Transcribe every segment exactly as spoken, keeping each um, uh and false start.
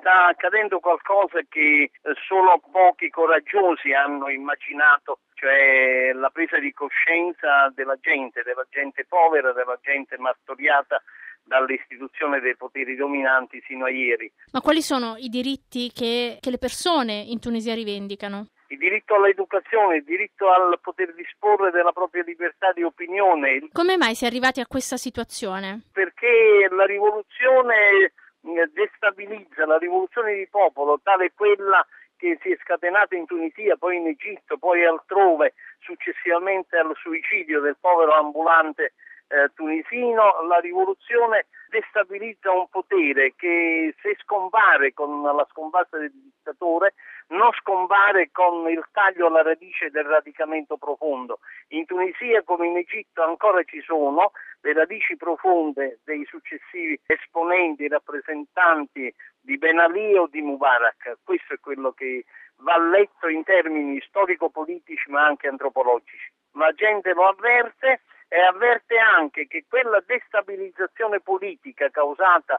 sta accadendo qualcosa che solo pochi coraggiosi hanno immaginato, cioè la presa di coscienza della gente, della gente povera, della gente martoriata dall'istituzione dei poteri dominanti sino a ieri. Ma quali sono i diritti che, che le persone in Tunisia rivendicano? Il diritto all'educazione, il diritto al poter disporre della propria libertà di opinione. Come mai si è arrivati a questa situazione? Perché la rivoluzione destabilizza, la rivoluzione di popolo, tale quella che si è scatenata in Tunisia, poi in Egitto, poi altrove, successivamente al suicidio del povero ambulante eh, tunisino, la rivoluzione destabilizza un potere che se scompare con la scomparsa del dittatore non scompare con il taglio alla radice del radicamento profondo. In Tunisia come in Egitto ancora ci sono le radici profonde dei successivi esponenti, rappresentanti di Ben Ali o di Mubarak. Questo è quello che va letto in termini storico-politici ma anche antropologici. La gente lo avverte e avverte anche che quella destabilizzazione politica causata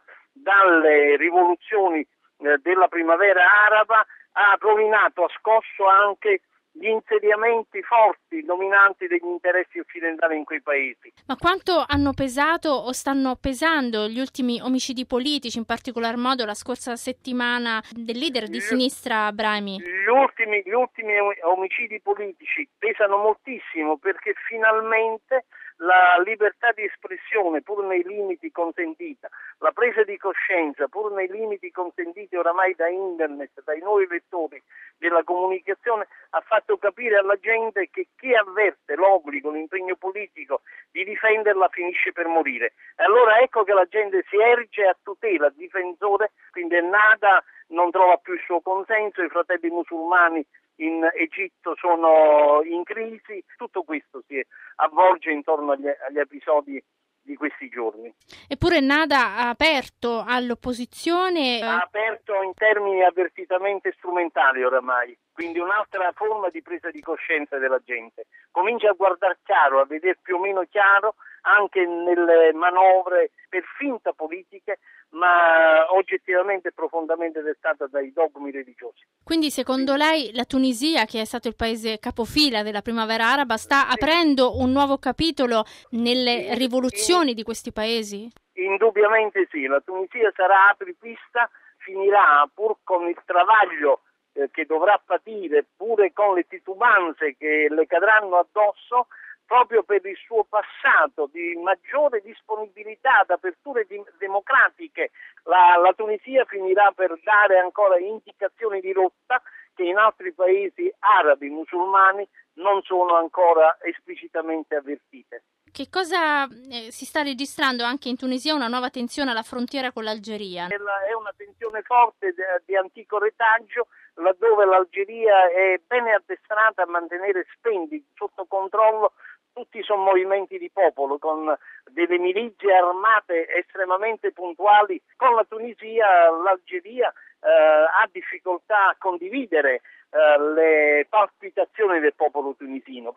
dalle rivoluzioni eh, della primavera araba ha rovinato, ha scosso anche gli insediamenti forti, dominanti degli interessi occidentali in quei paesi. Ma quanto hanno pesato o stanno pesando gli ultimi omicidi politici, in particolar modo la scorsa settimana del leader di sinistra Brahimi? Gli ultimi, gli ultimi omicidi politici pesano moltissimo perché finalmente la libertà di espressione, pur nei limiti consentita, la presa di coscienza, pur nei limiti consentiti oramai da internet, dai nuovi vettori della comunicazione, ha fatto capire alla gente che chi avverte l'obbligo, l'impegno politico di difenderla finisce per morire. E allora ecco che la gente si erge a tutela, a difensore, quindi Ennahda non trova più il suo consenso, i fratelli musulmani in Egitto sono in crisi, tutto questo si avvolge intorno agli, agli episodi di questi giorni. Eppure Ennahda ha aperto all'opposizione. Ha aperto in termini avvertitamente strumentali oramai, quindi un'altra forma di presa di coscienza della gente. Comincia a guardare chiaro, a vedere più o meno chiaro anche nelle manovre per finta politiche, ma oggettivamente profondamente dettata dai dogmi religiosi. Quindi secondo lei la Tunisia, che è stato il paese capofila della primavera araba, sta aprendo un nuovo capitolo nelle rivoluzioni di questi paesi? Indubbiamente sì, la Tunisia sarà apripista, finirà pur con il travaglio eh, che dovrà patire, pure con le titubanze che le cadranno addosso, proprio per il suo passato di maggiore disponibilità ad aperture di, democratiche. La, la Tunisia finirà per dare ancora indicazioni di rotta che in altri paesi arabi, musulmani, non sono ancora esplicitamente avvertite. Che cosa eh, si sta registrando anche in Tunisia? Una nuova tensione alla frontiera con l'Algeria? È una tensione forte di, di antico retaggio, laddove l'Algeria è bene addestrata a mantenere spenti sotto controllo tutti i sommovimenti di popolo, con delle milizie armate estremamente puntuali. Con la Tunisia l'Algeria eh, ha difficoltà a condividere eh, le palpitazioni del popolo tunisino.